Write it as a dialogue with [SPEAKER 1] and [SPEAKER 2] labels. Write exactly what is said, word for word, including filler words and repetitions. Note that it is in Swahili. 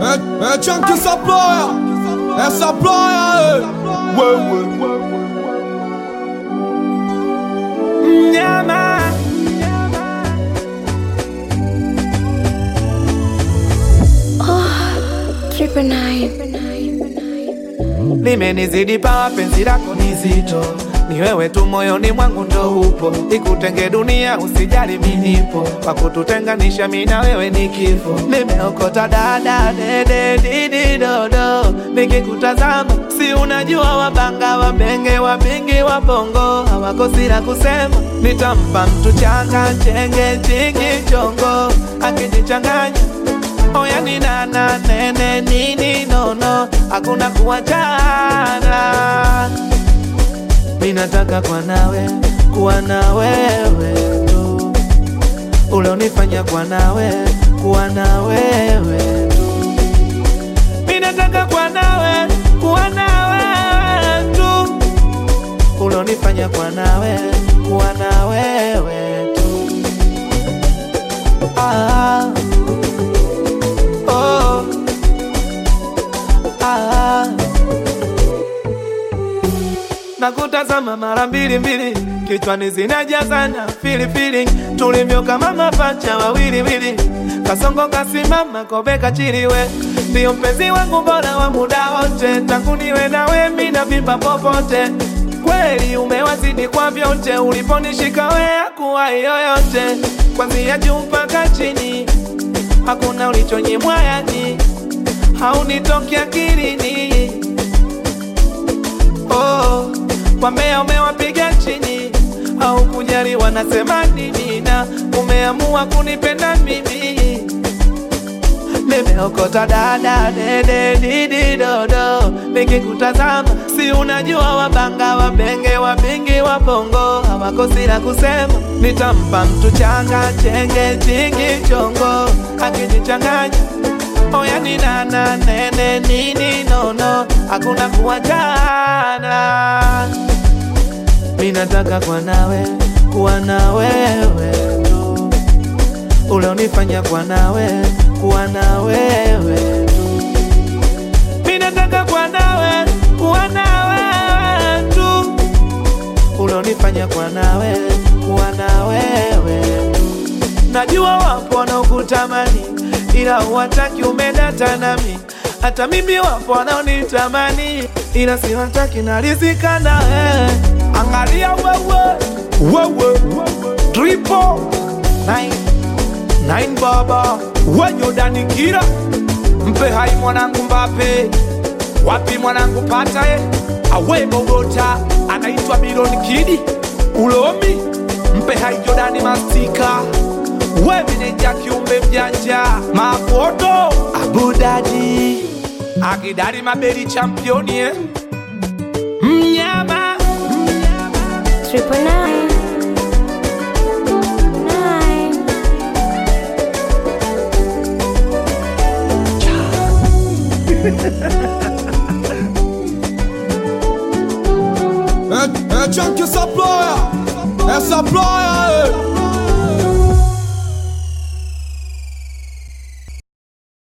[SPEAKER 1] É, é Tchan que essa ploia, essa ploia, é. Ué, ué.
[SPEAKER 2] Nyama.
[SPEAKER 3] Oh, triple nine.
[SPEAKER 2] Limenizidi pawa penzi lako ni zito, ni wewe tu moyoni mwangu ndo upo. Ikutenge dunia usijali minipo, kwa kututenganisha mimi na wewe ni kifo. Nimeokota dada dede didi dodo, nikikutazama si unajua wabanga wabenge wabingi wabongo hawakosi la kusema. Nitampa mtu changa chenge chingi chongo, akinichanganya oya ni nana nene nini nono, hakuna kuachana. Minataka kwa nawe, kuwa na wewe tu, ule unifanya kwa nawe, kuwa na wewe tu. Minataka kwa nawe, kuwa na wewe tu, ule unifanya kwa nawe, kuwa na wewe tu. Ah. Nakutazama mara mbili mbili, kichwani zinajazana fili feeling, tulivyo kama mapacha wawili wili. Kasongo kasimama kobe kachiliwe, ndio mpenzi wangu bora wa muda wote. Tangu niwe nawe mimi navimba popote, kweli umewazidi kwa vyote. Uliponishika wewe hakuwa yoyote, kwanzia juu mpaka chini hakuna ulichonyimwa yani, haunitoki akilini. Oh, wambea umewapiga chini, au kujali wanasema nini, na umeamua kunipenda mimi. Nimeokota dada dede didi dodo, nikikutazama si unajua wabanga wabenge wabingi wabongo hawakosi la kusema. Nitampa mtu changa chenge chingi chongo, akinichanganya oya ni nana nene nini nono, hakuna kuachana. Minataka kwa nawe, kuwa na wewe tu, ule unifanya kwa nawe, kuwa na wewe tu. Minataka kwa nawe, kuwa na wewe tu, ule unifanya kwa nawe, kuwa na wewe tu. Najua wapo wanaokutamani ila huwataki umedata nami, hata mimi wapo wanaonitamani ila siwataki narizika na wewe. Angalia wewe, wewe, triple nine, nine baba, wenyo dani kira. Mpe hai mwanangu Mbappe, wapi mwanangu Patae, awe Bogota, anaitwa Bilon Kidi, ulomi. Mpe hai Jordani Mastika, we meneja kiumbe mjanja, mafoto Abu Dhabi, akidari mabeli championi eh. Mnyama
[SPEAKER 3] Triple nine. Nine.
[SPEAKER 1] É, é Tchan que essa ploia, essa ploia, é.